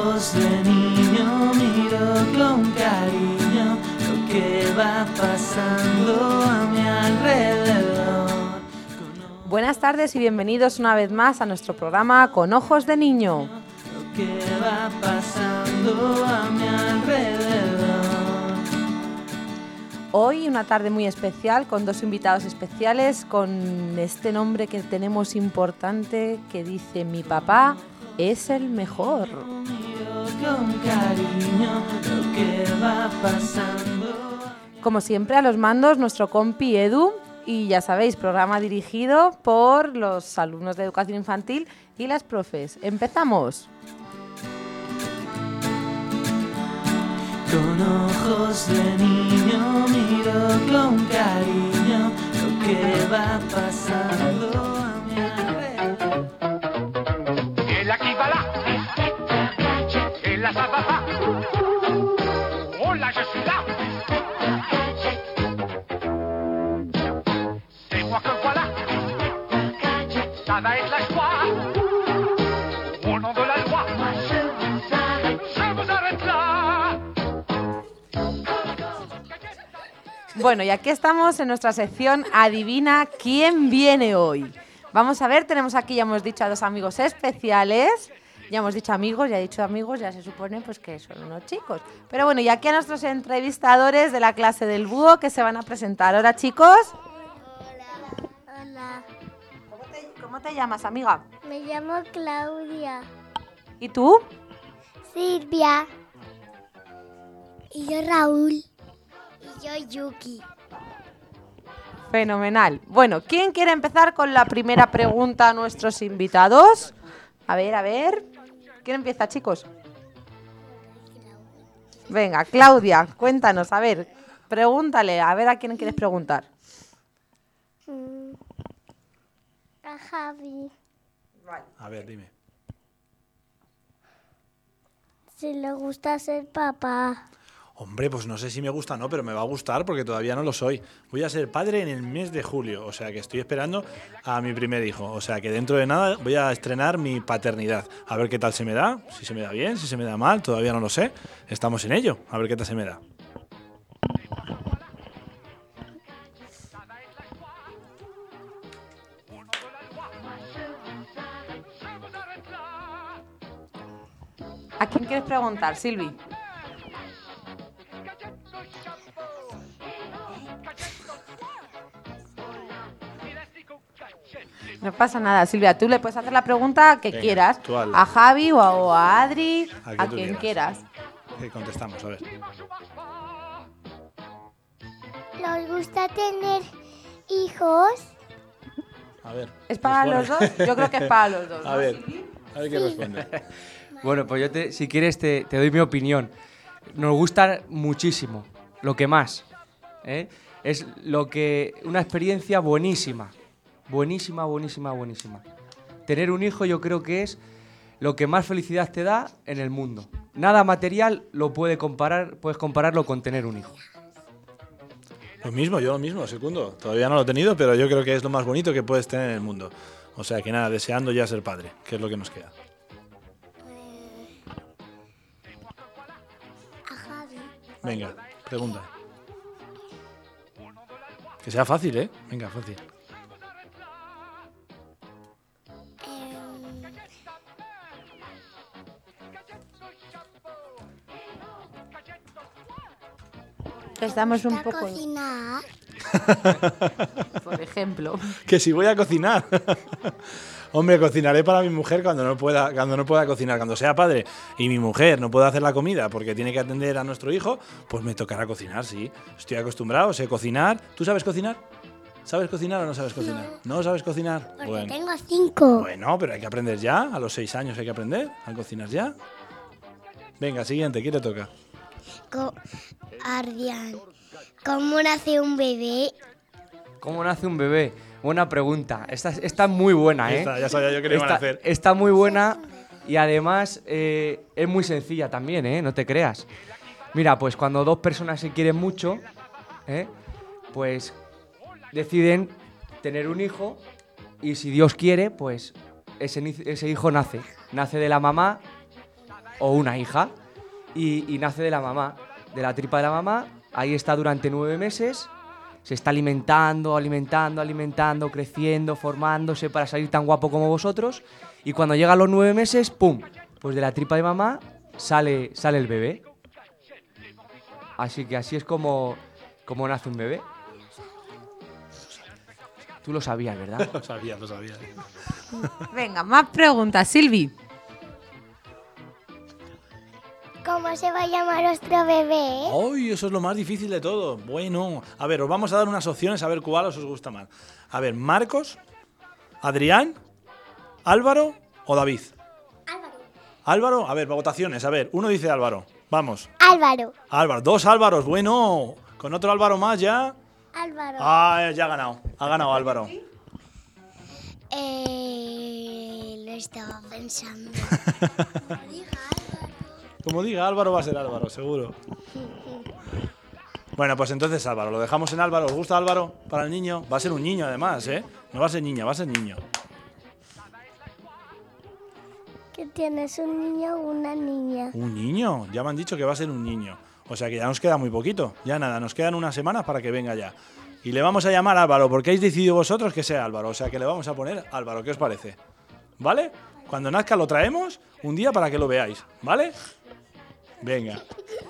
ojos de niño miro con cariño lo que va pasando a mi alrededor. Buenas tardes y bienvenidos una vez más a nuestro programa Con Ojos de Niño. Lo que va pasando a mi alrededor. Hoy una tarde muy especial con dos invitados especiales con este nombre que tenemos importante que dice: mi papá es el mejor. Miro con cariño lo que va pasando. Como siempre, a los mandos nuestro compi Edu, y ya sabéis, programa dirigido por los alumnos de educación infantil y las profes. ¡Empezamos! Con ojos de niño miro con cariño lo que va pasando a mi alrededor. El aquí va là, et là ça va pas. Oh là je suis là. C'est moi que voilà. Ça va être la joie. Au nom de la loi. Je vous arrête là. Bueno, y aquí estamos en nuestra sección Adivina quién viene hoy. Vamos a ver, tenemos aquí, ya hemos dicho, a dos amigos especiales. Ya hemos dicho amigos, ya he dicho amigos, ya se supone pues que son unos chicos. Pero bueno, y aquí a nuestros entrevistadores de la clase del búho que se van a presentar. Hola, chicos. Hola, ¿Cómo te llamas, amiga? me llamo Claudia. ¿Y tú? Silvia. Y yo Raúl. Y yo Yuki. Fenomenal. Bueno, ¿quién quiere empezar con la primera pregunta a nuestros invitados? A ver. ¿Quién empieza, chicos? Venga, Claudia, cuéntanos, a ver, pregúntale, a ver a quién quieres preguntar. A Javi. A ver, dime. Si le gusta ser papá. Hombre, pues no sé si me gusta o no, pero me va a gustar porque todavía no lo soy. Voy a ser padre en el mes de julio, o sea que estoy esperando a mi primer hijo. O sea que dentro de nada voy a estrenar mi paternidad. A ver qué tal se me da, si se me da bien, si se me da mal, todavía no lo sé. Estamos en ello, a ver qué tal se me da. ¿A quién quieres preguntar, Silvi? No pasa nada, Silvia, tú le puedes hacer la pregunta que Venga, quieras, tú hazla. a Javi o a Adri, A a tú quien quieras. Contestamos, a ver. ¿Nos gusta tener hijos? A ver. ¿Es para los responde. dos? Yo creo que es para los dos. A ¿no, ver, Silvi? a ver qué responde. Bueno, pues yo si quieres te doy mi opinión. Nos gusta muchísimo, lo que más. Es una experiencia buenísima. Buenísima. Tener un hijo yo creo que es lo que más felicidad te da en el mundo. Nada material puedes compararlo con tener un hijo. Yo lo mismo, segundo. Todavía no lo he tenido, pero yo creo que es lo más bonito que puedes tener en el mundo. O sea que nada, deseando ya ser padre, que es lo que nos queda. A Javi. Venga, pregunta. Que sea fácil, ¿eh? Venga, fácil. Estamos un ¿Gusta poco, cocinar? por ejemplo. Que si voy a cocinar. Hombre, cocinaré para mi mujer cuando no pueda cocinar. Cuando sea padre y mi mujer no pueda hacer la comida porque tiene que atender a nuestro hijo, pues me tocará cocinar, sí. Estoy acostumbrado, sé cocinar. ¿Tú sabes cocinar? ¿Sabes cocinar o no sabes cocinar? ¿No sabes cocinar? Porque Bueno. tengo 5. Bueno, pero hay que aprender ya. A los 6 años hay que aprender a cocinar ya. Venga, siguiente, ¿quién te toca? Ardian, ¿cómo nace un bebé? ¿Cómo nace un bebé? Buena pregunta. Esta es muy buena, ¿eh? Esta, ya sabía yo que le iban a hacer. Está muy buena y además es muy sencilla también, ¿eh? No te creas. Mira, pues cuando dos personas se quieren mucho, pues deciden tener un hijo y si Dios quiere, pues ese hijo nace de la mamá o una hija, y nace de la mamá, de la tripa de la mamá. Ahí está durante 9 meses, se está alimentando, creciendo, formándose para salir tan guapo como vosotros. Y cuando llegan los 9 meses, ¡pum!, pues de la tripa de mamá sale el bebé. Así que así es como nace un bebé. Tú lo sabías, ¿verdad? Lo sabía. Venga, más preguntas, Silvi. ¿Cómo se va a llamar nuestro bebé? ¡Ay, eso es lo más difícil de todo! Bueno, a ver, os vamos a dar unas opciones a ver cuál os gusta más. A ver, ¿Marcos, Adrián, Álvaro o David? Álvaro, a ver, votaciones. A ver, uno dice Álvaro. Vamos. Álvaro. Álvaro, 2 Álvaros, bueno. Con otro Álvaro más ya. Álvaro. Ah, ya ha ganado. Ha ganado Álvaro. Lo estaba pensando. Como diga Álvaro, va a ser Álvaro, seguro. Bueno, pues entonces Álvaro, lo dejamos en Álvaro. ¿Os gusta Álvaro para el niño? Va a ser un niño además, ¿eh? No va a ser niña, va a ser niño. ¿Que tienes un niño o una niña? ¿Un niño? Ya me han dicho que va a ser un niño. O sea que ya nos queda muy poquito. Ya nada, nos quedan unas semanas para que venga ya. Y le vamos a llamar Álvaro, porque habéis decidido vosotros que sea Álvaro. O sea que le vamos a poner Álvaro, ¿qué os parece? ¿Vale? Cuando nazca lo traemos un día para que lo veáis, ¿vale? Venga.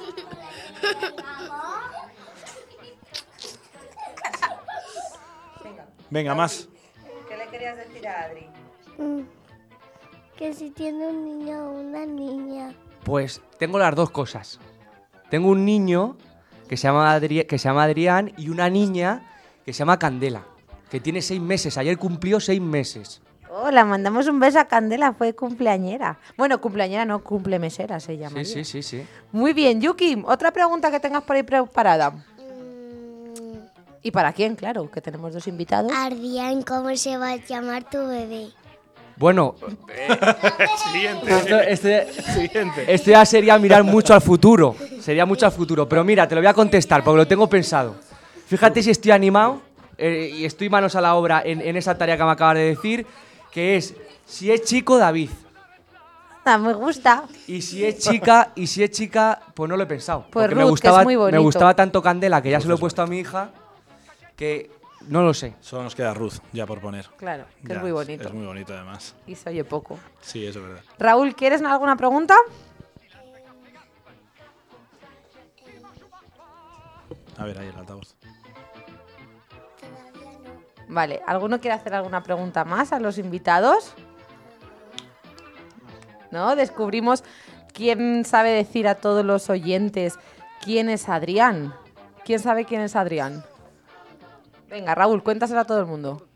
Venga, más. ¿Qué le querías decir a Adri? Que si tiene un niño o una niña. Pues tengo las dos cosas. Tengo un niño que se llama Adrián y una niña que se llama Candela, que tiene 6 meses. Ayer cumplió 6 meses. Hola, mandamos un beso a Candela, fue cumpleañera. Bueno, cumpleañera no, cumplemesera se llama. Sí. Muy bien, Yuki, otra pregunta que tengas por ahí preparada. ¿Y para quién? Claro, que tenemos 2 invitados. Adrián, ¿cómo se va a llamar tu bebé? Bueno, Siguiente. esto ya sería mirar mucho al futuro. Sería mucho al futuro. Pero mira, te lo voy a contestar porque lo tengo pensado. Fíjate si estoy animado y estoy manos a la obra en esa tarea que me acabas de decir, que es, si es chico, David. Me gusta. Y si es chica, pues no lo he pensado. Pues porque Ruth, que es muy bonito. me gustaba tanto Candela que ya se lo he puesto a mi hija que no lo sé. Solo nos queda Ruth, ya por poner. Claro, que Ya, es muy bonito. Es muy bonito además. Y se oye poco. Sí, eso es verdad. Raúl, ¿quieres alguna pregunta? A ver, ahí el altavoz. Vale, ¿alguno quiere hacer alguna pregunta más a los invitados? ¿No? Descubrimos quién sabe decir a todos los oyentes quién es Adrián. ¿Quién sabe quién es Adrián? Venga, Raúl, cuéntaselo a todo el mundo.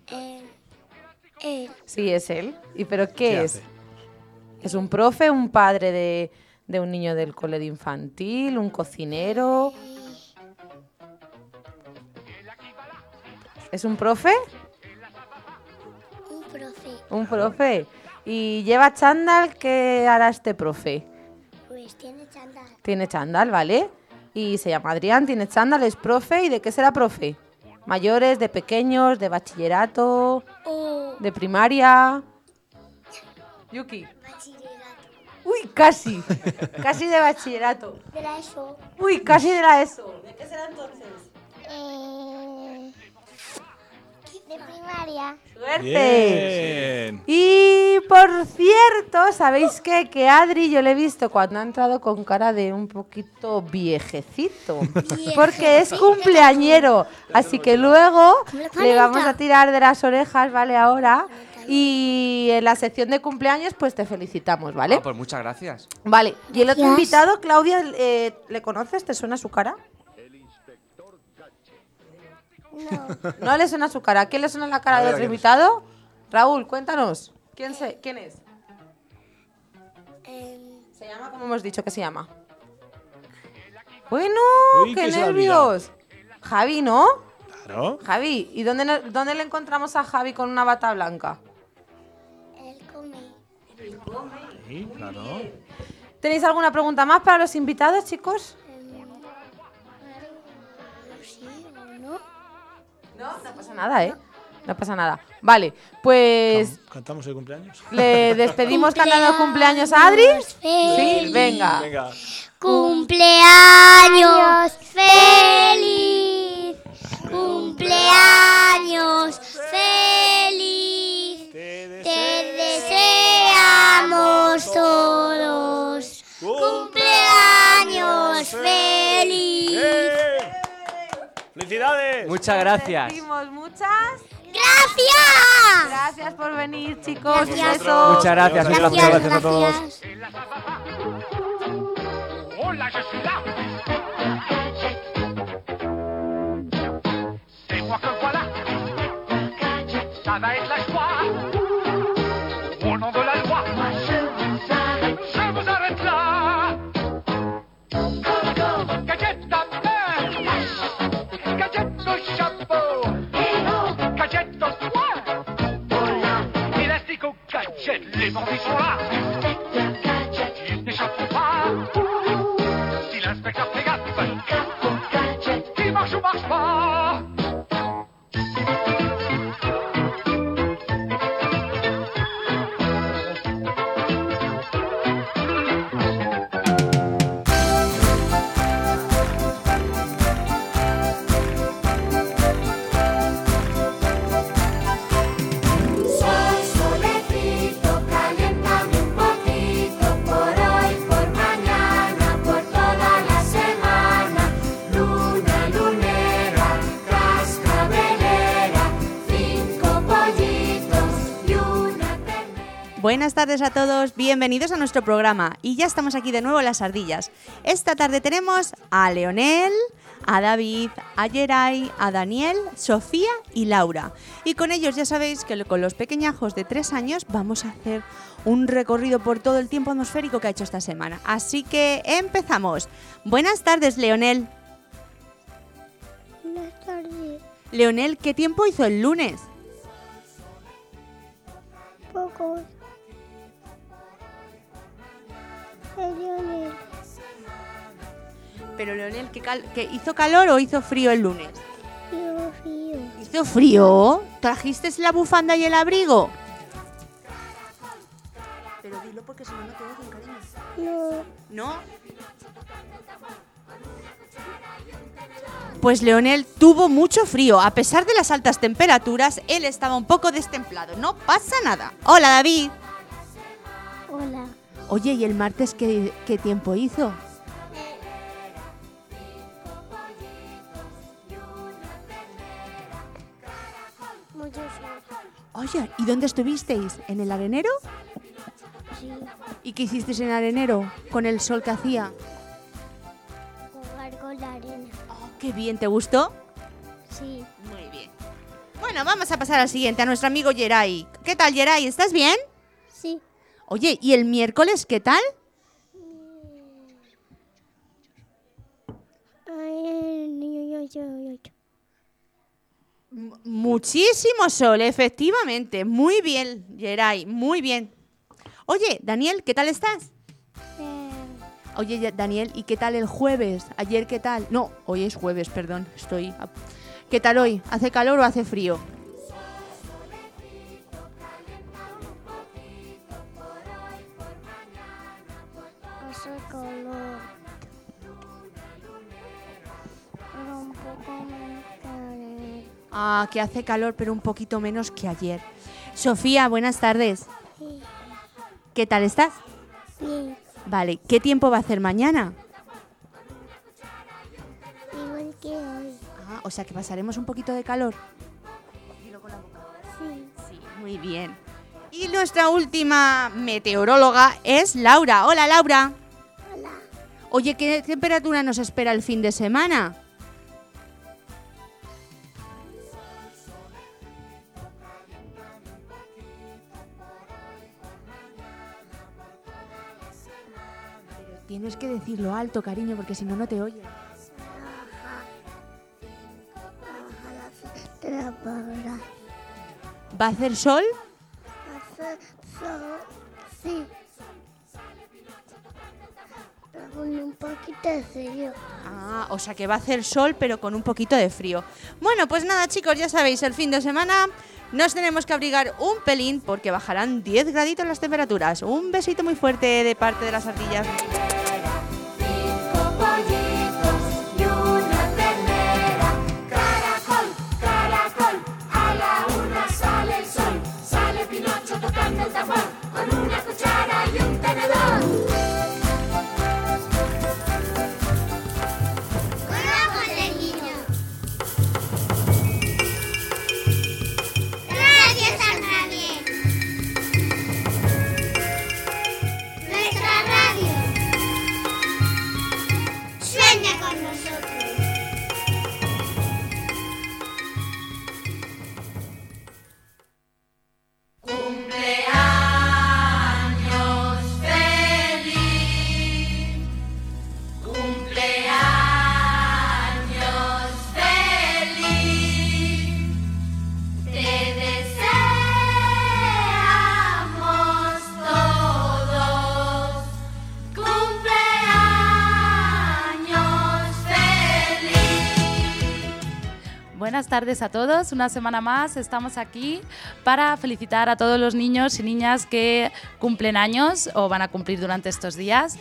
Sí, es él. ¿Y pero qué es? hace? ¿Es un profe, un padre de un niño del colegio infantil, un cocinero? ¿Es un profe? Un profe. Un profe. ¿Y lleva chándal? ¿Qué hará este profe? Pues tiene chándal. Tiene chándal, ¿vale? Y se llama Adrián, tiene chándal, es profe. ¿Y de qué será profe? ¿Mayores, de pequeños, de bachillerato, de primaria? Yuki. Bachillerato. Uy, casi. Casi de bachillerato. De la ESO. Uy, casi de la ESO. ¿De qué será entonces? De primaria. ¡Suerte! Bien. Y por cierto, ¿sabéis qué? Que Adri yo le he visto cuando ha entrado con cara de un poquito viejecito. Porque es cumpleañero. Así que luego le vamos a tirar de las orejas, ¿vale? Ahora. Y en la sección de cumpleaños, pues te felicitamos, ¿vale? Ah, pues muchas gracias. Vale. Y el otro Gracias. invitado, Claudia, ¿le conoces? ¿Te suena su cara? No. ¿No le suena su cara? ¿A quién le suena la cara A del ver, otro ¿a quién es? invitado? Raúl, cuéntanos. ¿Quién es? Se llama, como hemos dicho, ¿qué se llama? Bueno, Uy, qué que se ha nervios. Javi, ¿no? Claro. Javi. ¿Y dónde le encontramos a Javi con una bata blanca? Él come. Sí, claro. ¿Tenéis alguna pregunta más para los invitados, chicos? Sí o no. No pasa nada, ¿eh? No pasa nada. Vale, pues ¿Cantamos el cumpleaños? le despedimos cantando cumpleaños a Adri. Sí, venga. Venga. ¡Cumpleaños feliz! ¡Cumpleaños feliz! Te deseamos todos. ¡Cumpleaños feliz! ¡Felicidades! Muchas gracias. Decimos muchas ¡Gracias! gracias por venir, chicos. Gracias. Besos. Muchas gracias. Gracias a todos. Oh là, je suis là. C'est moi que voilà. Ça va être la joie. Au nom de la loi. Je vous arrête là. Gadget à main. Gadget au chapeau. Gadget au soin. Élastique au gadget. Les bandits sont là. Ils n'échapperont pas. Si l'inspecteur fait gaffe, il marche ou marche pas. Solecito, caliéntame un poquito por hoy, por mañana, por toda la semana. Luna lunera, cascabelera, 5 pollitos y una ternera. Buenas tardes a todos, bienvenidos a nuestro programa. Y ya estamos aquí de nuevo en Las Ardillas. Esta tarde tenemos a Leonel, a David, a Yeray, a Daniel, Sofía y Laura. Y con ellos ya sabéis que con los pequeñajos de 3 años vamos a hacer un recorrido por todo el tiempo atmosférico que ha hecho esta semana. Así que empezamos. Buenas tardes, Leonel. Buenas tardes. Leonel, ¿qué tiempo hizo el lunes? Poco. Leonel. Pero Leonel, ¿qué hizo calor o hizo frío el lunes? Frío. ¿Hizo frío? ¿Trajiste la bufanda y el abrigo? Pero dilo porque si no, no te oyen, cariño. ¿No? Pues Leonel tuvo mucho frío. A pesar de las altas temperaturas, él estaba un poco destemplado. No pasa nada. Hola, David. Hola. Oye, ¿y el martes qué tiempo hizo? Mucho sol. Oye, ¿y dónde estuvisteis? ¿En el arenero? Sí. ¿Y qué hicisteis en el arenero con el sol que hacía? Jugar con la arena. Oh, qué bien, ¿te gustó? Sí. Muy bien. Bueno, vamos a pasar al siguiente, a nuestro amigo Yeray. ¿Qué tal, Yeray? ¿Estás bien? Sí. Oye, ¿y el miércoles qué tal? Muchísimo sol, efectivamente. Muy bien, Yeray, muy bien. Oye, Daniel, ¿qué tal estás? Oye, Daniel, ¿y qué tal el jueves? ¿Ayer qué tal? No, hoy es jueves, perdón, ¿Qué tal hoy? ¿Hace calor o hace frío? Hace calor. Pero un poco menos que ayer. Ah, que hace calor, pero un poquito menos que ayer. Sofía, buenas tardes. Sí. ¿Qué tal estás? Bien. Vale, ¿qué tiempo va a hacer mañana? Igual que hoy. Ah, o sea que pasaremos un poquito de calor. Sí. Sí, muy bien. Y nuestra última meteoróloga es Laura. Hola, Laura. Hola. Oye, ¿qué temperatura nos espera el fin de semana? Pero tienes que decirlo alto, cariño, porque si no, no te oyen. ¿Va a hacer sol? Hace sol. Sí. Pero con un poquito Tercero. Ah, o sea que va a hacer sol pero con un poquito de frío. Bueno, pues nada chicos, ya sabéis, el fin de semana nos tenemos que abrigar un pelín porque bajarán 10 graditos las temperaturas. Un besito muy fuerte de parte de las ardillas. 5 pollitos y una ternera. Caracol, caracol, a la una sale el sol. Sale Pinocho tocando el tambor con una cuchara y un tenedor. ¡Hola, del niño! Radio San Javier. Nuestra radio. Sueña con nosotros. Cumpleaños feliz. Cumpleaños feliz. Te deseamos todos. Cumpleaños feliz. Buenas tardes a todos, una semana más estamos aquí para felicitar a todos los niños y niñas que cumplen años o van a cumplir durante estos días.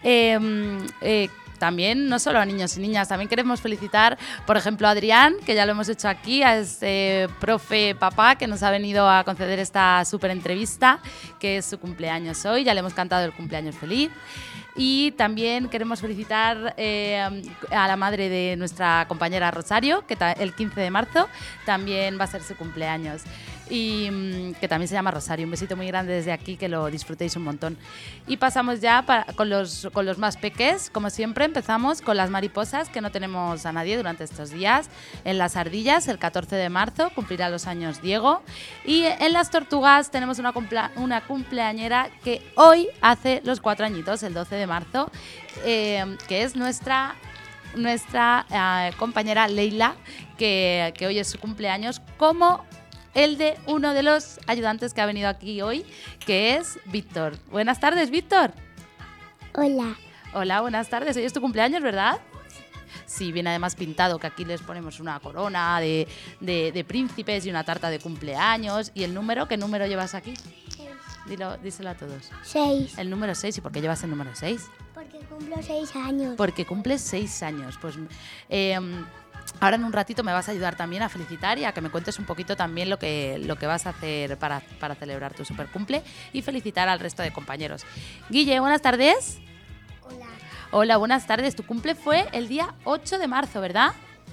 También, no solo a niños y niñas, también queremos felicitar, por ejemplo, a Adrián, que ya lo hemos hecho aquí, a este profe papá que nos ha venido a conceder esta súper entrevista, que es su cumpleaños hoy, ya le hemos cantado el cumpleaños feliz. Y también queremos felicitar a la madre de nuestra compañera Rosario, que el 15 de marzo también va a ser su cumpleaños. Y que también se llama Rosario. Un besito muy grande desde aquí, que lo disfrutéis un montón. Y pasamos ya con los más peques. Como siempre, empezamos con las mariposas, que no tenemos a nadie durante estos días. En las ardillas, el 14 de marzo, cumplirá los años Diego. Y en las tortugas tenemos una cumpleañera que hoy hace los 4 añitos, el 12 de marzo, que es nuestra compañera Leila, que hoy es su cumpleaños, como el de uno de los ayudantes que ha venido aquí hoy, que es Víctor. Buenas tardes, Víctor. Hola. Hola, buenas tardes. Hoy es tu cumpleaños, ¿verdad? Sí, viene además pintado, que aquí les ponemos una corona de príncipes y una tarta de cumpleaños. ¿Y el número? ¿Qué número llevas aquí? Díselo a todos. 6. El número 6. ¿Y por qué llevas el número 6? Porque cumplo 6 años. Porque cumples 6 años. Pues ahora en un ratito me vas a ayudar también a felicitar y a que me cuentes un poquito también lo que vas a hacer para celebrar tu supercumple y felicitar al resto de compañeros. Guille, buenas tardes. Hola. Hola, buenas tardes. Tu cumple fue el día 8 de marzo, ¿verdad?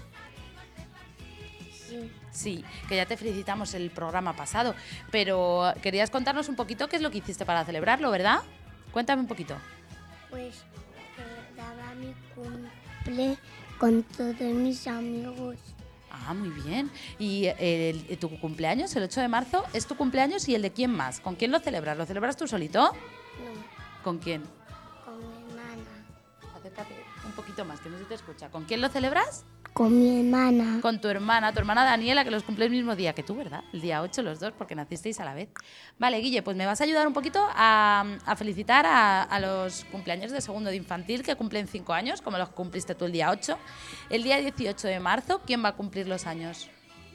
Sí. Sí, que ya te felicitamos el programa pasado, pero querías contarnos un poquito qué es lo que hiciste para celebrarlo, ¿verdad? Cuéntame un poquito. Pues daba mi cumple con todos mis amigos. Ah, muy bien. ¿Y tu cumpleaños, el 8 de marzo, es tu cumpleaños y el de quién más? ¿Con quién lo celebras? ¿Lo celebras tú solito? No, ¿Con quién? con mi hermana. Acércate un poquito más, que no se te escucha. ¿Con quién lo celebras? Con mi hermana. Con tu hermana Daniela, que los cumple el mismo día que tú, ¿verdad? El día 8 los dos, porque nacisteis a la vez. Vale, Guille, pues me vas a ayudar un poquito a felicitar a los cumpleaños de segundo de infantil, que cumplen 5 años, como los cumpliste tú el día 8. El día 18 de marzo, ¿quién va a cumplir los años?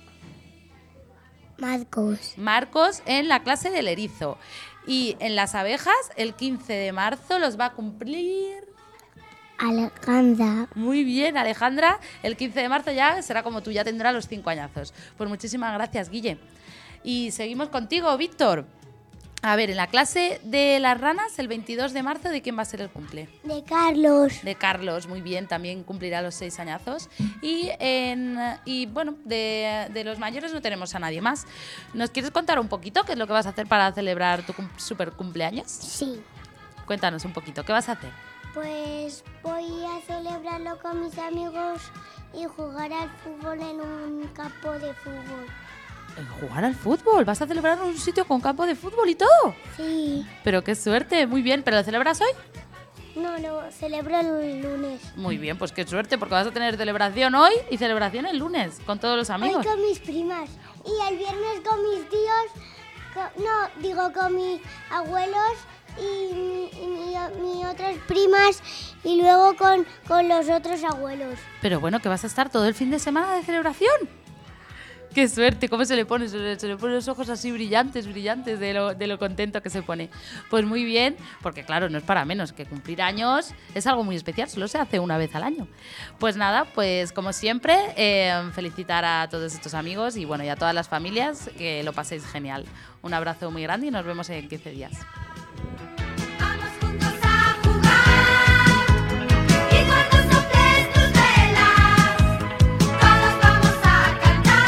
Marcos. Marcos, en la clase del erizo. Y en las abejas, el 15 de marzo los va a cumplir... Alejandra. Muy bien, Alejandra. El 15 de marzo ya será como tú, ya tendrá los 5 añazos. Pues muchísimas gracias, Guille. Y seguimos contigo, Víctor. A ver, en la clase de las ranas, el 22 de marzo, ¿de quién va a ser el cumple? De Carlos. De Carlos, muy bien, también cumplirá los 6 añazos. Y bueno, de los mayores no tenemos a nadie más. ¿Nos quieres contar un poquito qué es lo que vas a hacer para celebrar tu super cumpleaños? Sí. Cuéntanos un poquito, ¿qué vas a hacer? Pues voy a celebrarlo con mis amigos y jugar al fútbol en un campo de fútbol. ¿Jugar al fútbol? ¿Vas a celebrar en un sitio con campo de fútbol y todo? Sí. Pero qué suerte, muy bien. ¿Pero lo celebras hoy? No, lo celebro el lunes. Muy bien, pues qué suerte, porque vas a tener celebración hoy y celebración el lunes con todos los amigos. Hoy con mis primas y el viernes con mis tíos, con mis abuelos, mis otras primas y luego con los otros abuelos. Pero bueno, que vas a estar todo el fin de semana de celebración. ¡Qué suerte! ¿Cómo se le pone? Se le ponen los ojos así brillantes de lo contento que se pone. Pues muy bien, porque claro, no es para menos que cumplir años es algo muy especial, solo se hace una vez al año. Pues nada, pues como siempre, felicitar a todos estos amigos y bueno, y a todas las familias, que lo paséis genial. Un abrazo muy grande y nos vemos en 15 días. Vamos juntos a jugar y cuando soples tus velas, todos vamos a cantar.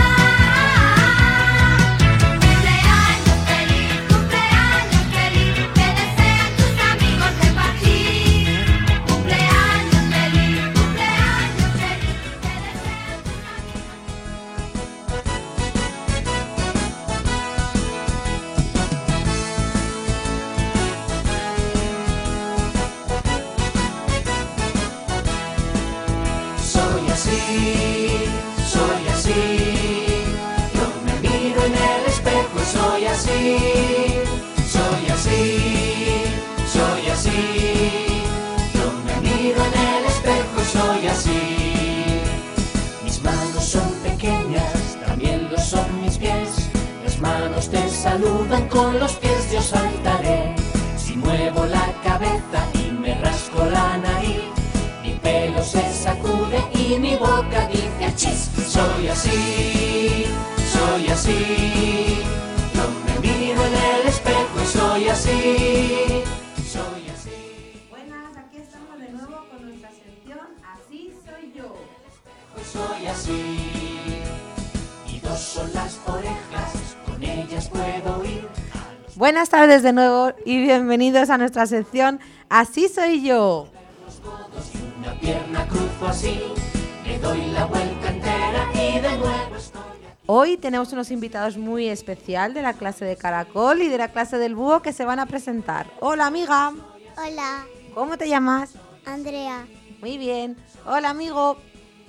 Cumpleaños feliz, que desean tus amigos de partir. Cumpleaños feliz, que desean tus Soy así, yo me miro en el espejo y soy así, soy así, soy así, yo me miro en el espejo y soy así. Mis manos son pequeñas, también lo son mis pies, las manos te saludan, con los pies yo saltaré. Si muevo la cabeza y me rasco la nariz, mi pelo se sacude y mi boca dice achis. Soy así, soy así, yo me miro en el espejo y soy así, soy así. Buenas, aquí estamos de nuevo con nuestra sección Así soy yo. Soy así, y dos son las orejas, con ellas puedo oír. Buenas tardes de nuevo y bienvenidos a nuestra sección Así soy yo. Una pierna cruzo así, le doy la vuelta entera y de nuevo estoy aquí. Hoy tenemos unos invitados muy especial de la clase de Caracol y de la clase del Búho que se van a presentar. Hola, amiga. Hola, ¿Cómo te llamas? Andrea. Muy bien. Hola, amigo.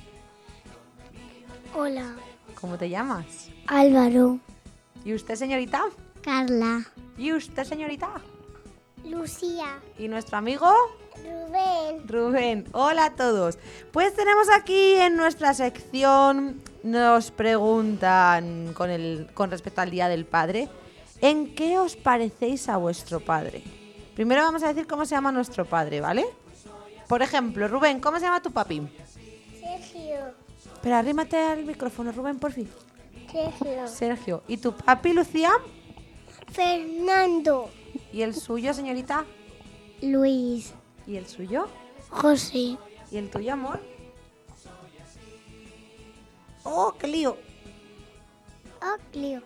Hola, ¿Cómo te llamas? Álvaro. ¿Y usted, señorita? Carla. ¿Y usted, señorita? Lucía. ¿Y nuestro amigo? Rubén. Rubén. Hola a todos. Pues tenemos aquí en nuestra sección, nos preguntan con respecto al Día del Padre, ¿en qué os parecéis a vuestro padre? Primero vamos a decir cómo se llama nuestro padre, ¿vale? Por ejemplo, Rubén, ¿cómo se llama tu papi? Sergio. Pero arrímate al micrófono, Rubén, por fin. Sergio. Sergio. ¿Y tu papi, Lucía? Fernando. ¿Y el suyo, señorita? Luis. ¿Y el suyo? José. ¿Y el tuyo, amor? ¡Oh, qué lío! Oh, Clio.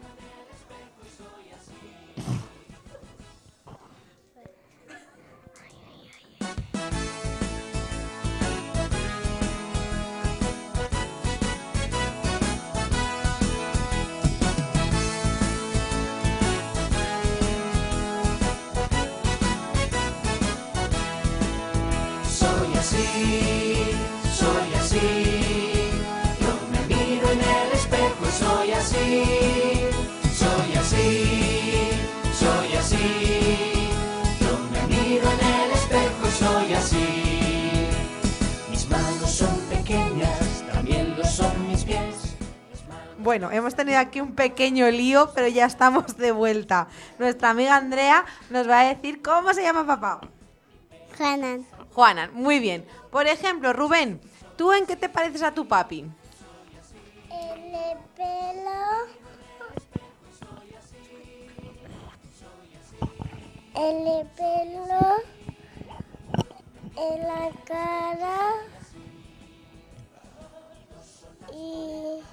Soy así, yo me miro en el espejo y soy así, soy así, soy así, yo me miro en el espejo y soy así. Mis manos son pequeñas, también lo son mis pies. Bueno, hemos tenido aquí un pequeño lío, pero ya estamos de vuelta. Nuestra amiga Andrea nos va a decir cómo se llama papá. Hanan. Juana, muy bien. Por ejemplo, Rubén, ¿tú en qué te pareces a tu papi? El pelo. El pelo. En la cara. Y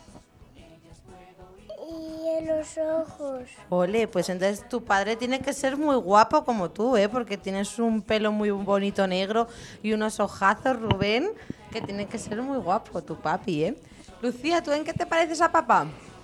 en los ojos. Ole, pues entonces tu padre tiene que ser muy guapo como tú, ¿eh? Porque tienes un pelo muy bonito negro y unos ojazos, Rubén, que tiene que ser muy guapo tu papi, ¿eh? Lucía, ¿tú en qué te pareces a papá?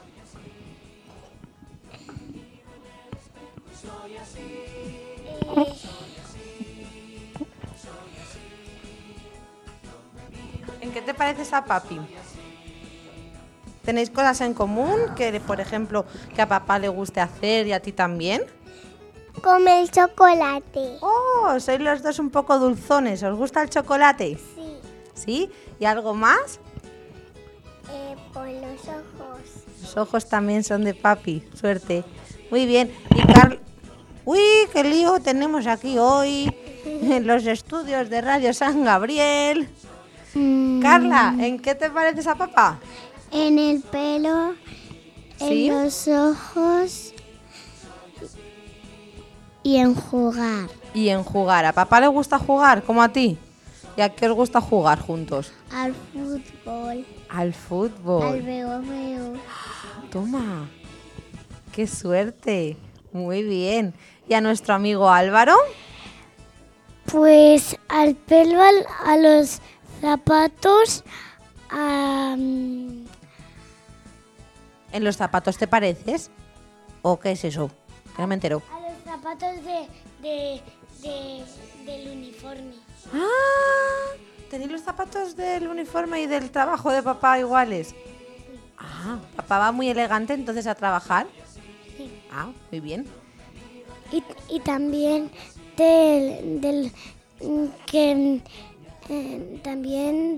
¿En qué te pareces a papi? ¿Tenéis cosas en común? Que, por ejemplo, que a papá le guste hacer y a ti también. come el chocolate. Oh, sois los dos un poco dulzones. ¿Os gusta el chocolate? Sí. ¿Sí? ¿Y algo más? Por los ojos. Los ojos también son de papi. Suerte. Muy bien. Y Uy, qué lío tenemos aquí hoy en los estudios de Radio San Gabriel. Carla, ¿en qué te pareces a papá? En el pelo, ¿Sí? en los ojos y en jugar. Y en jugar. ¿A papá le gusta jugar como a ti? ¿Y a qué os gusta jugar juntos? Al fútbol, Al fútbol. al veo. Toma. Qué suerte. Muy bien. ¿Y a nuestro amigo Álvaro? Pues al pelo, a los zapatos, ¿En los zapatos te pareces? ¿O qué es eso? Que no me entero. a los zapatos del uniforme. ¡Ah! ¿Tenéis los zapatos del uniforme y del trabajo de papá iguales? Ah, papá va muy elegante entonces a trabajar. Sí. Ah, muy bien. Y también también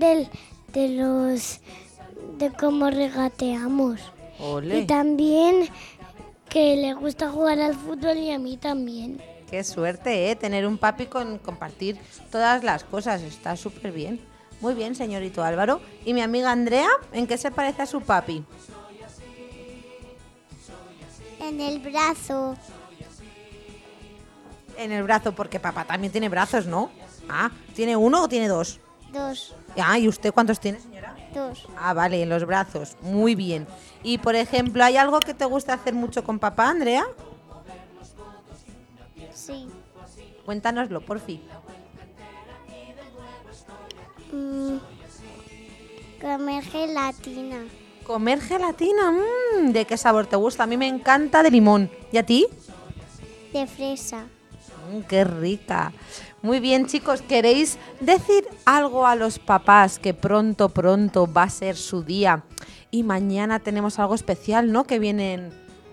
de cómo regateamos. Ole. Y también que le gusta jugar al fútbol y a mí también. Qué suerte, tener un papi con compartir todas las cosas. Está súper bien. Muy bien, señorito Álvaro. ¿Y mi amiga Andrea, en qué se parece a su papi? En el brazo. En el brazo, porque papá también tiene brazos, ¿no? Ah, ¿tiene uno o tiene dos? 2. Ah, ¿y usted cuántos tiene, señora? 2. Ah, vale, en los brazos. Muy bien. Y, por ejemplo, ¿hay algo que te gusta hacer mucho con papá, Andrea? Sí. Cuéntanoslo, por fin. Comer gelatina. Comer gelatina. ¿De qué sabor te gusta? A mí me encanta de limón. ¿Y a ti? De fresa. ¡Qué rica! Muy bien, chicos. ¿Queréis decir algo a los papás que pronto va a ser su día? Y mañana tenemos algo especial, ¿no? Que vienen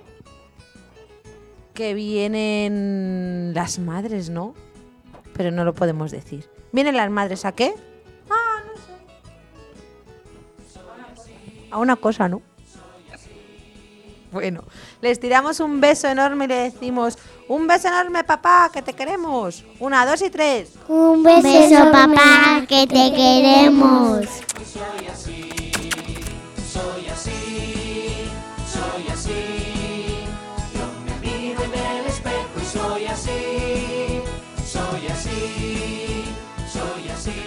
las madres, ¿no? Pero no lo podemos decir. ¿Vienen las madres a qué? Ah, no sé. A una cosa, ¿no? Bueno, les tiramos un beso enorme y le decimos: un beso enorme, papá, que te queremos. 1, 2 y 3. Un beso, papá, que te queremos. Soy así, soy así, soy así. Yo me miro en el espejo y soy así, soy así, soy así.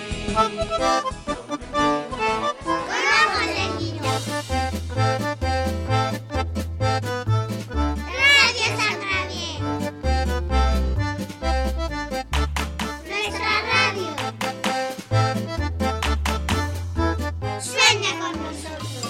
Radio San Gabriel. Nuestra radio. Sueña con nosotros.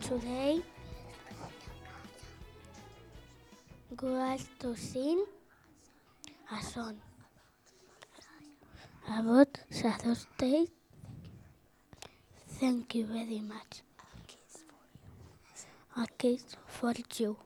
Today going to sing a song about Saturday. Thank you very much. A kiss for you.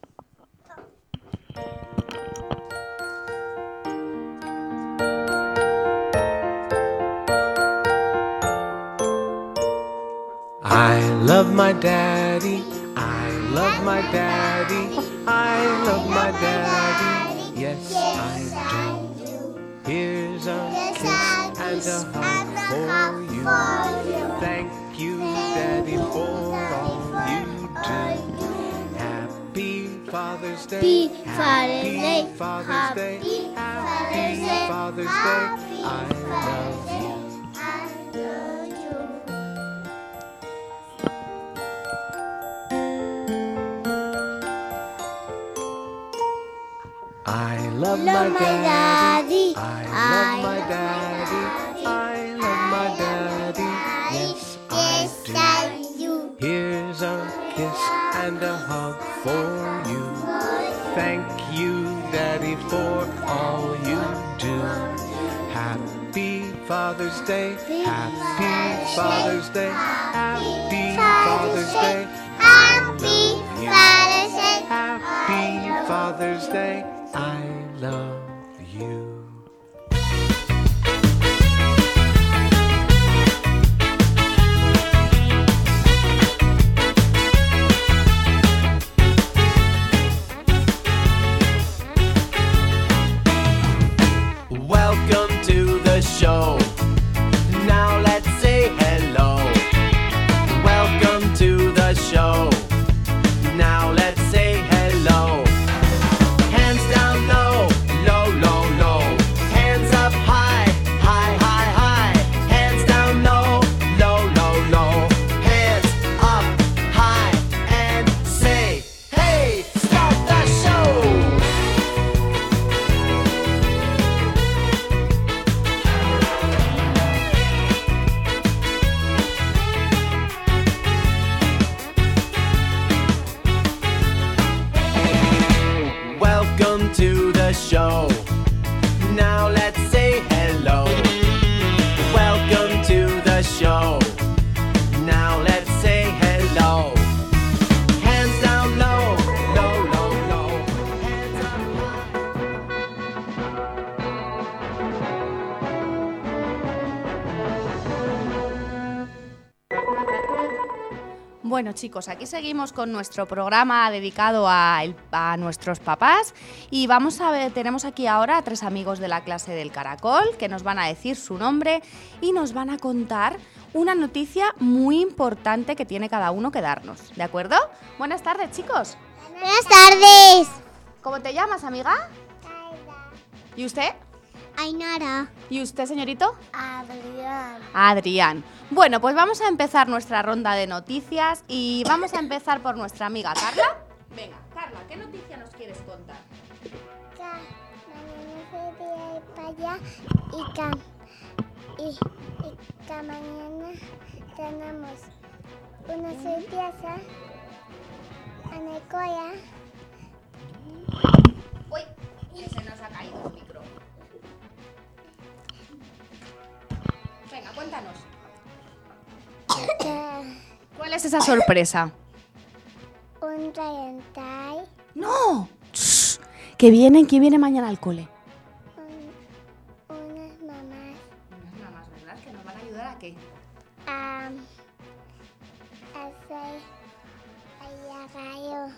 I love my daddy, I love my daddy, I love my daddy, yes I do. Here's a kiss and a hug for you. Thank you, Daddy, for all you do. Happy Father's Day, happy Father's Day, happy Father's Day, I love you. I love my daddy, I love my daddy, I love my daddy, yes I do. Here's a kiss and a hug for you. Thank you, Daddy, for all you do. Happy Father's Day, happy Father's Day, happy Father's Day, happy Father's Day, happy Father's Day, I love you. Welcome to the show. Now let's say hello. Welcome to the show. Now let's say hello. Hands down low, low, low, low. Hands up high, high, high, high. Hands down low, low, low, low. Hands up high and say, hey, start the show. Welcome to the show. Now let's say hello. Welcome to the show. Now let's say hello. Hands down low, low, low, low. Hands up high. Bueno, chicos, aquí seguimos con nuestro programa dedicado a nuestros papás y vamos a ver, tenemos aquí ahora a 3 amigos de la clase del Caracol que nos van a decir su nombre y nos van a contar una noticia muy importante que tiene cada uno que darnos, ¿de acuerdo? Buenas tardes, chicos. Buenas tardes. ¿Cómo te llamas, amiga? ¿Y usted? Ainara. ¿Y usted, señorito? Adrián. Adrián. Bueno, pues vamos a empezar nuestra ronda de noticias y vamos a empezar por nuestra amiga Carla. Venga, Carla, ¿qué noticia nos quieres contar? Mañana se va a ir para allá y que mañana tenemos una sorpresa en el colla. Uy, que se nos ha caído el micro. Venga, cuéntanos. ¿Cuál es esa sorpresa? Un talental, ¡No! Shh, ¿Quién viene mañana al cole? unas mamás Unas mamás, ¿verdad? Que nos van a ayudar a qué. a hacer allá rayo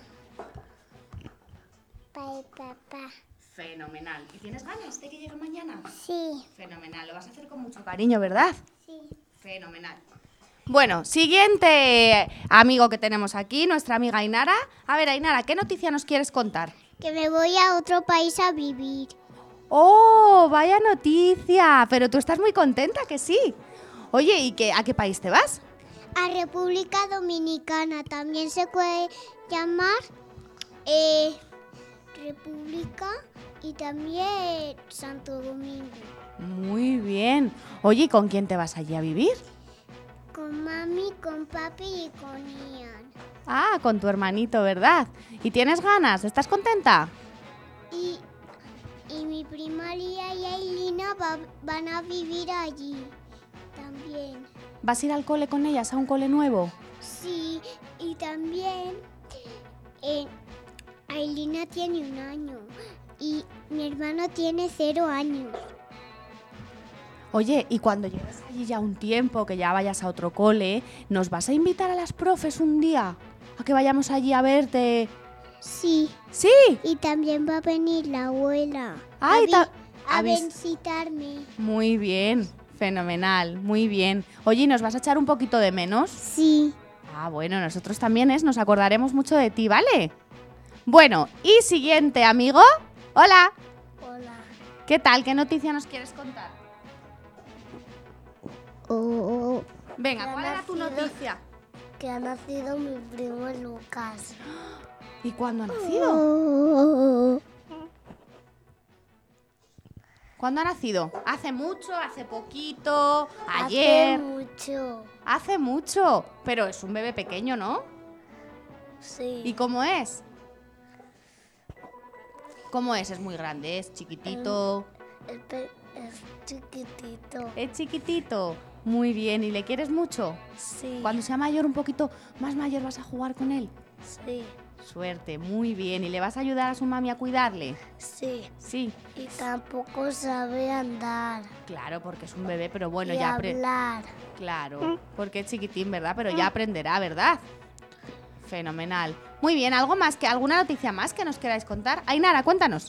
para el papá. Fenomenal. ¿Y tienes ganas de que llegue mañana? Sí, Fenomenal. Lo vas a hacer con mucho cariño, ¿verdad? sí. Fenomenal. Bueno, siguiente amigo que tenemos aquí, nuestra amiga Ainara. A ver, Ainara, ¿qué noticia nos quieres contar? Que me voy a otro país a vivir. ¡Oh, vaya noticia! Pero tú estás muy contenta, que sí. Oye, ¿y a qué país te vas? A República Dominicana también se puede llamar República y también Santo Domingo. Muy bien. Oye, ¿y con quién te vas allí a vivir? Con mami, con papi y con Ian. Ah, con tu hermanito, ¿verdad? ¿Y tienes ganas? ¿Estás contenta? Y mi prima Lía y Ailina van a vivir allí también. ¿Vas a ir al cole con ellas, a un cole nuevo? Sí, y también Ailina tiene 1 año y mi hermano tiene 0 años. Oye, y cuando llegues allí ya un tiempo, que ya vayas a otro cole, ¿nos vas a invitar a las profes un día? ¿A que vayamos allí a verte? Sí. ¿Sí? Y también va a venir la abuela Ay, a visitarme. Muy bien, fenomenal, muy bien. Oye, ¿y nos vas a echar un poquito de menos? Sí. Ah, bueno, nosotros también nos acordaremos mucho de ti, ¿vale? Bueno, y siguiente, amigo. Hola. Hola. ¿Qué tal? ¿Qué noticia nos quieres contar? Venga, ¿cuál era tu noticia? Que ha nacido mi primo Lucas. ¿Y cuándo ha nacido? ¿Cuándo ha nacido? ¿Hace mucho? ¿Hace poquito? ¿Ayer? Hace mucho. Hace mucho. Pero es un bebé pequeño, ¿no? Sí. ¿Y cómo es? ¿Cómo es? ¿Es muy grande? ¿Es chiquitito? Es chiquitito. ¿Es chiquitito? Muy bien. ¿Y le quieres mucho? Sí. Cuando sea mayor, un poquito más mayor, ¿vas a jugar con él? Sí. Suerte, muy bien. ¿Y le vas a ayudar a su mami a cuidarle? Sí. Sí. Y tampoco sabe andar. Claro, porque es un bebé, pero bueno, y ya hablar. Claro, porque es chiquitín, ¿verdad? Pero ya aprenderá, ¿verdad? Fenomenal. Muy bien, ¿algo más? ¿Alguna noticia más que nos queráis contar? Ainara, cuéntanos.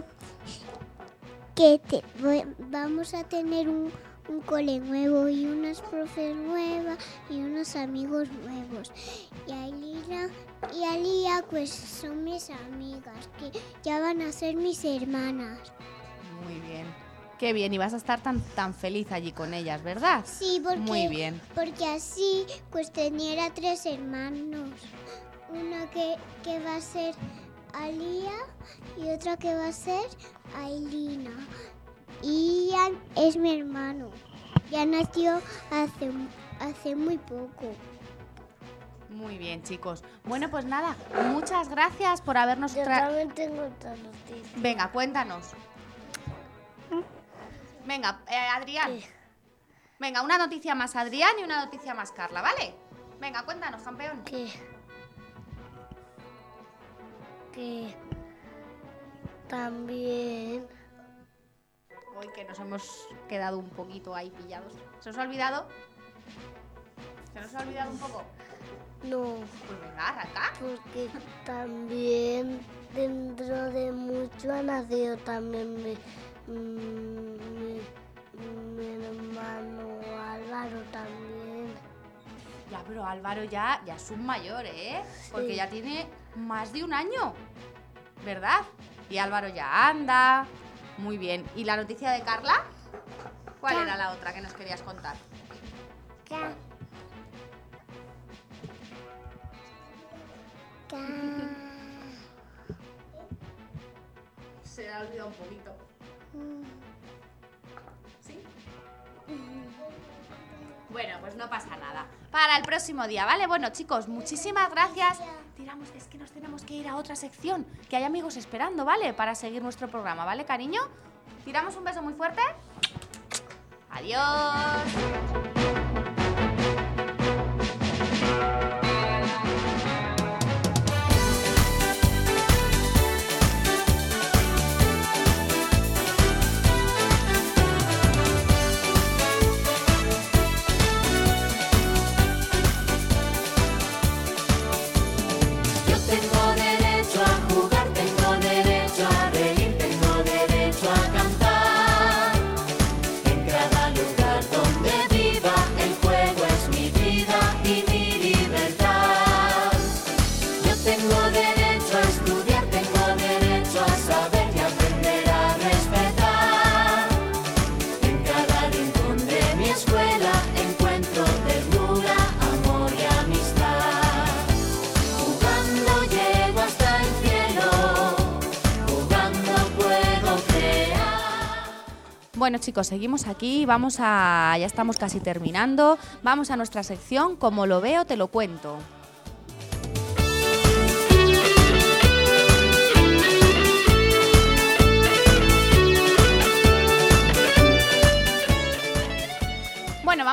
Vamos a tener un cole nuevo y unas profes nuevas y unos amigos nuevos. Y Ailina y Alía pues son mis amigas, que ya van a ser mis hermanas. Muy bien. Qué bien, y vas a estar tan feliz allí con ellas, ¿verdad? Sí, Muy bien. Porque así pues tenía 3 hermanos. Una que va a ser Alía y otra que va a ser Ailina. Y Ian es mi hermano. Ya nació hace muy poco. Muy bien, chicos. Bueno, pues nada, muchas gracias por habernos Yo también tengo otra noticia. Venga, cuéntanos. Venga, Adrián. Sí. Venga, una noticia más Adrián y una noticia más Carla, ¿vale? Venga, cuéntanos, campeón. Que también... Hoy que nos hemos quedado un poquito ahí pillados. ¿Se os ha olvidado? ¿Se nos ha olvidado un poco? No, Pues venga, arranca. porque también dentro de mucho ha nacido también mi hermano Álvaro también. Ya, pero Álvaro ya es un mayor, ¿eh? Porque ya tiene más de 1 año, ¿verdad? Y Álvaro ya anda. Muy bien. ¿Y la noticia de Carla? ¿Cuál era la otra que nos querías contar? Se le ha olvidado un poquito. ¿Sí? Bueno, pues no pasa nada. Para el próximo día, ¿vale? Bueno, chicos, muchísimas gracias. Tiramos, es que nos tenemos que ir a otra sección, que hay amigos esperando, ¿vale? Para seguir nuestro programa, ¿vale, cariño? Tiramos un beso muy fuerte. Adiós. Yo tengo derecho a jugar, tengo derecho a reír, tengo derecho a cantar. En cada lugar donde viva, el juego es mi vida y mi libertad. Yo tengo derecho a estudiar, tengo derecho a saber y aprender a respetar. En cada rincón de mi escuela encuentro ternura, amor y amistad. Jugando llego hasta el cielo, jugando puedo crear. Bueno, chicos, seguimos aquí. Ya estamos casi terminando. Vamos a nuestra sección. Como lo veo, te lo cuento.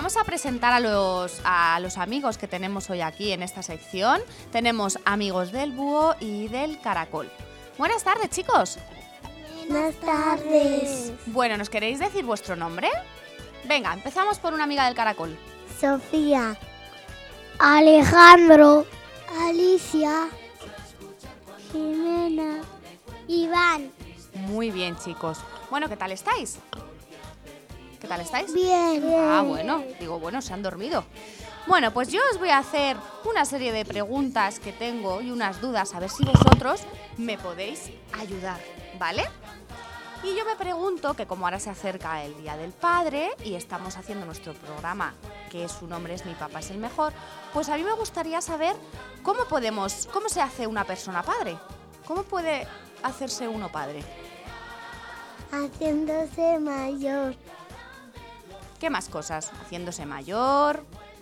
vamos a presentar a los amigos que tenemos hoy aquí en esta sección. Tenemos amigos del búho y del caracol. Buenas tardes, chicos. Buenas tardes. Bueno, ¿nos queréis decir vuestro nombre? Venga, empezamos por una amiga del caracol. Sofía. Alejandro. Alicia. Jimena. Iván. Muy bien, chicos. Bueno, ¿qué tal estáis? ¿Qué tal estáis? Bien. Ah, bueno, se han dormido. Bueno, pues yo os voy a hacer una serie de preguntas que tengo y unas dudas, a ver si vosotros me podéis ayudar, ¿vale? Y yo me pregunto que como ahora se acerca el Día del Padre y estamos haciendo nuestro programa, que su nombre es Mi Papá es el Mejor, pues a mí me gustaría saber cómo se hace una persona padre. ¿Cómo puede hacerse uno padre? Haciéndose mayor. ¿Qué más cosas? Haciéndose mayor.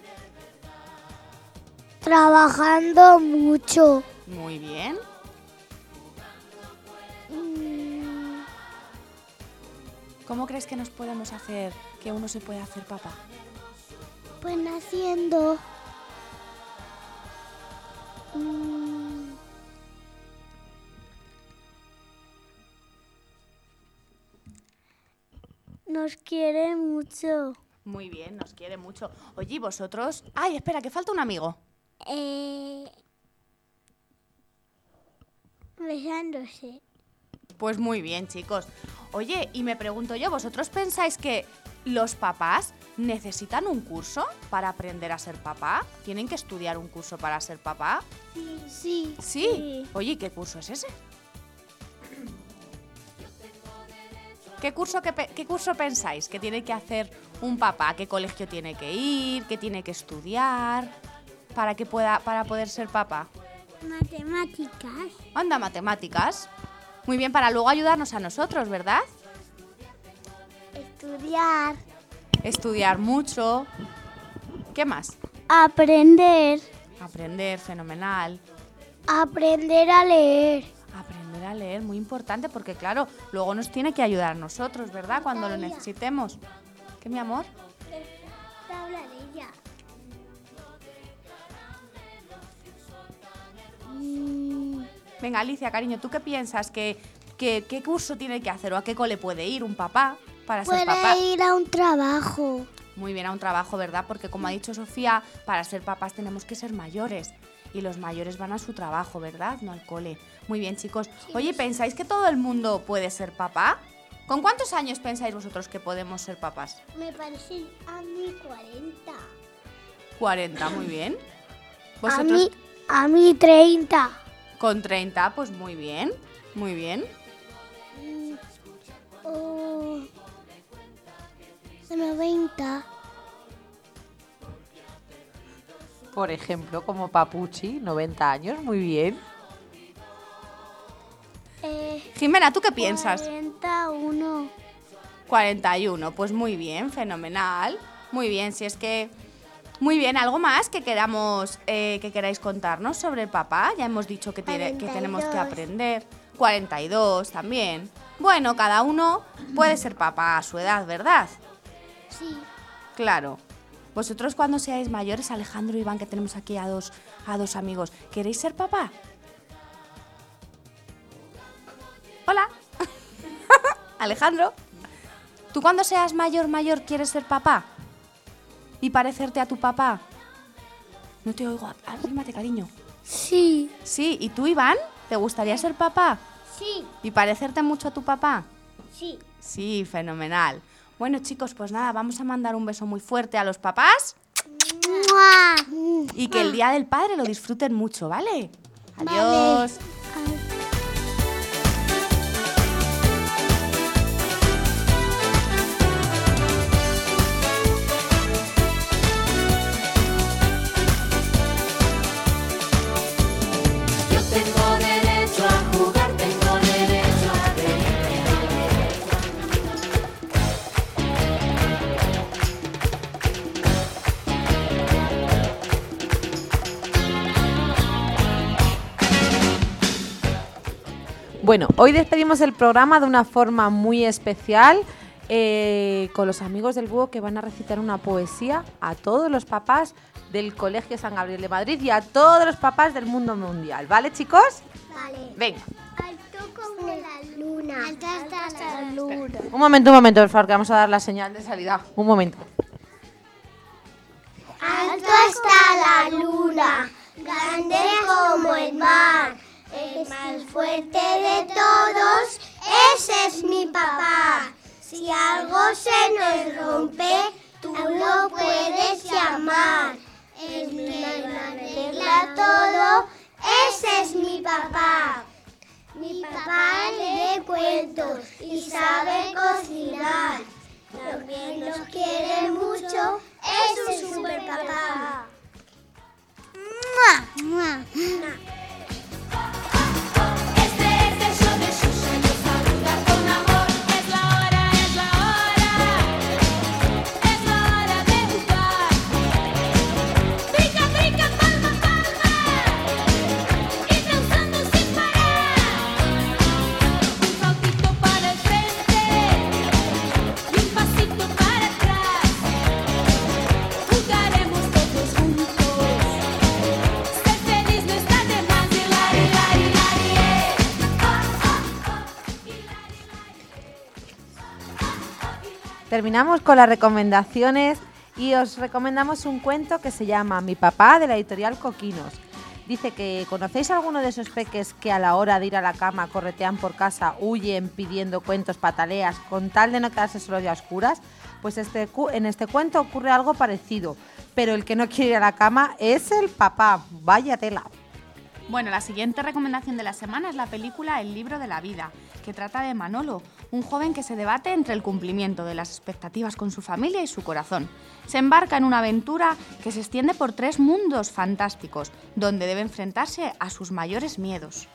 Trabajando mucho. Muy bien. ¿Cómo crees que nos podemos hacer, que uno se puede hacer papá? Pues naciendo. Nos quiere mucho. Muy bien, nos quiere mucho. Oye, ¿y vosotros? Ay, espera, que falta un amigo. Besándose. Pues muy bien, chicos. Oye, y me pregunto yo, ¿vosotros pensáis que los papás necesitan un curso para aprender a ser papá? ¿Tienen que estudiar un curso para ser papá? Sí. Sí. Oye, ¿qué curso es ese? ¿Qué curso pensáis que tiene que hacer un papá? ¿Qué colegio tiene que ir? ¿Qué tiene que estudiar para poder ser papá? Matemáticas. Anda, matemáticas. Muy bien, para luego ayudarnos a nosotros, ¿verdad? Estudiar. Estudiar mucho. ¿Qué más? Aprender. Aprender, fenomenal. Aprender a leer. Aprender a leer, muy importante, porque claro, luego nos tiene que ayudar a nosotros, ¿verdad? Cuando lo necesitemos. ¿Qué, mi amor? Tabla de ella. Venga, Alicia, cariño, ¿tú qué piensas? ¿Qué curso tiene que hacer o a qué cole puede ir un papá para ser papá? Puede ir a un trabajo. Muy bien, a un trabajo, ¿verdad? Porque como ha dicho Sofía, para ser papás tenemos que ser mayores. Y los mayores van a su trabajo, ¿verdad? No al cole. Muy bien, chicos. Oye, ¿pensáis que todo el mundo puede ser papá? ¿Con cuántos años pensáis vosotros que podemos ser papás? Me parece a mí 40. 40, muy bien. ¿Vosotros? A mí 30. Con 30, pues muy bien. Muy bien. 90. Por ejemplo, como Papuchi, 90 años, muy bien. Jimena, ¿tú qué piensas? 41. 41, pues muy bien, fenomenal. Muy bien, si es que... Muy bien, ¿algo más que queráis contarnos sobre el papá? Ya hemos dicho que tenemos que aprender. 42 también. Bueno, cada uno puede ser papá a su edad, ¿verdad? Sí. Claro. Vosotros cuando seáis mayores, Alejandro y Iván, que tenemos aquí a dos amigos, ¿queréis ser papá? Hola. Alejandro, ¿tú cuando seas mayor quieres ser papá? ¿Y parecerte a tu papá? No te oigo. Arrímate, cariño. Sí. Sí, ¿y tú, Iván? ¿Te gustaría ser papá? Sí. ¿Y parecerte mucho a tu papá? Sí. Sí, fenomenal. Bueno, chicos, pues nada, vamos a mandar un beso muy fuerte a los papás y que el Día del Padre lo disfruten mucho, ¿vale? Adiós. Yo tengo derecho a jugar, tengo derecho a reír. Bueno, hoy despedimos el programa de una forma muy especial con los amigos del búho, que van a recitar una poesía a todos los papás del Colegio San Gabriel de Madrid y a todos los papás del mundo mundial. ¿Vale, chicos? Vale. Venga. Alto como la luna. Alto hasta la luna. Un momento, por favor, que vamos a dar la señal de salida. Un momento. Alto está la luna, grande como el mar. El más fuerte de todos, ese es mi papá. Si algo se nos rompe, tú lo puedes llamar. Es mi arregla todo, ese es mi papá. Mi papá lee cuentos y sabe cocinar. También nos quiere mucho, es un super papá. Este es el show de Xuxa y nos saluda con amor. Es la hora, es la hora. Es la hora de jugar. Brinca, brinca, palma, palma. Y danzando sin parar. Un saltito para el frente y un pasito para atrás. Jugaremos todos juntos. Ser feliz no está de más. Hilari, hilari, hilari, Terminamos con las recomendaciones y os recomendamos un cuento que se llama Mi papá, de la editorial Coquinos. Dice que ¿conocéis alguno de esos peques que a la hora de ir a la cama corretean por casa, huyen pidiendo cuentos, pataleas, con tal de no quedarse solos y a oscuras? Pues en este cuento ocurre algo parecido, pero el que no quiere ir a la cama es el papá. Vaya tela. Bueno, la siguiente recomendación de la semana es la película El libro de la vida, que trata de Manolo, un joven que se debate entre el cumplimiento de las expectativas con su familia y su corazón. Se embarca en una aventura que se extiende por 3 mundos fantásticos, donde debe enfrentarse a sus mayores miedos.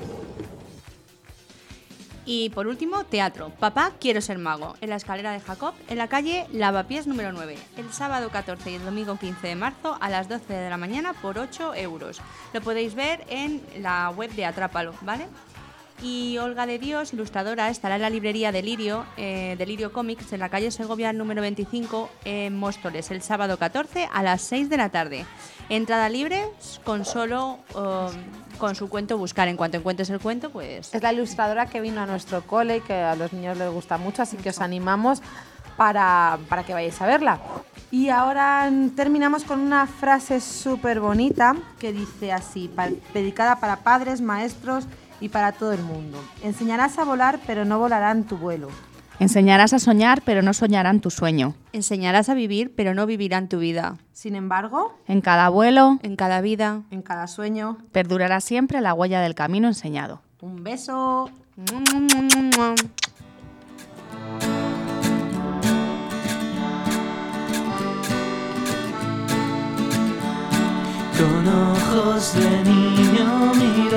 Y por último, teatro. Papá, quiero ser mago. En la escalera de Jacob, en la calle Lavapiés número 9. El sábado 14 y el domingo 15 de marzo a las 12 de la mañana por 8 euros. Lo podéis ver en la web de Atrápalo, ¿vale? Y Olga de Dios, ilustradora, estará en la librería Delirio, Delirio Comics, en la calle Segovia número 25 en Móstoles, el sábado 14 a las 6 de la tarde. Entrada libre con solo con su cuento Buscar. En cuanto encuentres el cuento, pues... Es la ilustradora que vino a nuestro cole y que a los niños les gusta mucho, así que os animamos para que vayáis a verla. Y ahora terminamos con una frase súper bonita que dice así, dedicada para padres, maestros y para todo el mundo. Enseñarás a volar, pero no volarán tu vuelo. Enseñarás a soñar, pero no soñarán tu sueño. Enseñarás a vivir, pero no vivirán tu vida. Sin embargo, En cada vuelo, En cada vida. en cada sueño, perdurará siempre la huella del camino enseñado. un beso. Con ojos de niño miro